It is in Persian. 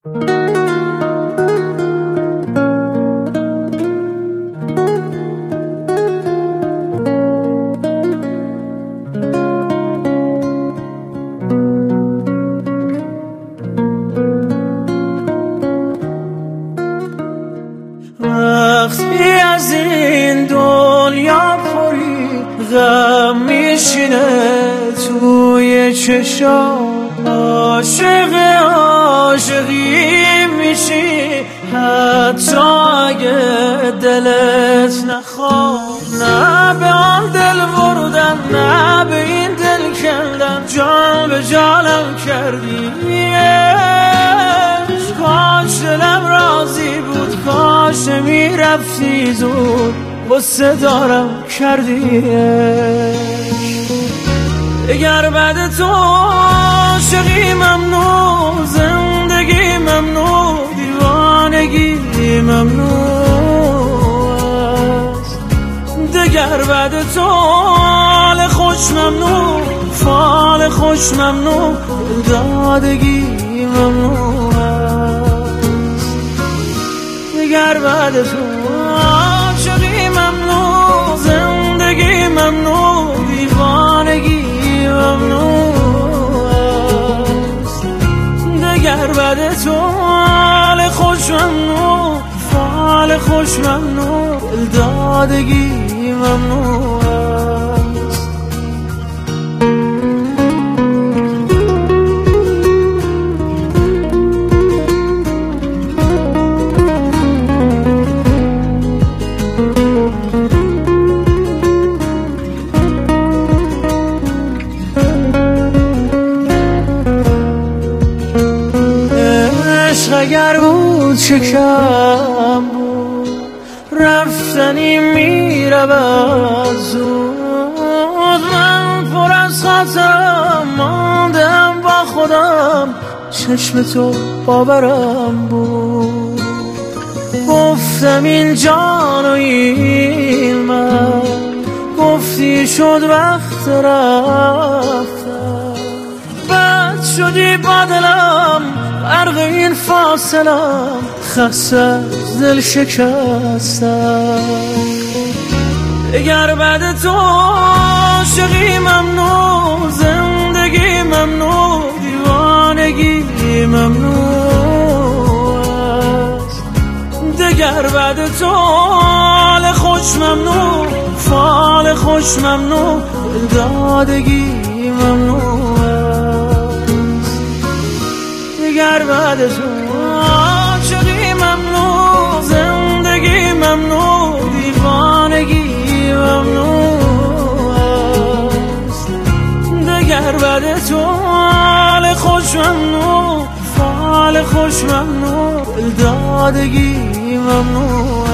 وقتی از این دنیا پری غم میشینه توی چشام، عاشق عاشقی میشی حتی اگه دلت نخواد. نه به آن دل بردن، نه به این دل کندن، جان به جانم کردی. کاش دلم راضی بود، کاش میرفتی زود، غصه دارم کردی. اگر بعد تو عاشقی ممنوع، زندگی ممنوع، دیوانگی ممنوع است. دگر بعد تو حال خوش ممنوع، فال خوش ممنوع، دادگی ممنوع است. دگر بعد تو عاشقی ممنوع، زندگی ممنوع، دیوانگی ممنوع است. دگر بعد تو حال خوش ممنوع، فال خوش ممنوع، دادگی ممنوع است. اگر بود چه کم بود، رفتنی میرود زود. من پر از خاطرم ماندم با خودم، چشم تو باورم بود. گفتم این جان و این من، گفتی شد وقت رفتم. بد شدی با دلم، غرق این فاصلم، خسته از دل شکستم. اگر بعد تو عاشقی ممنوع، زندگی ممنوع، دیوانگی ممنوع است. دگر بعد تو حال خوش ممنوع، فال خوش ممنوع، دادگی ممنوع است. دگر بعد تو عاشقی ممنوع، زندگی ممنوع، دیوانگی ممنوع است. دگر بعد تو حال خوش ممنوع، فال خوش ممنوع، دادگی ممنوع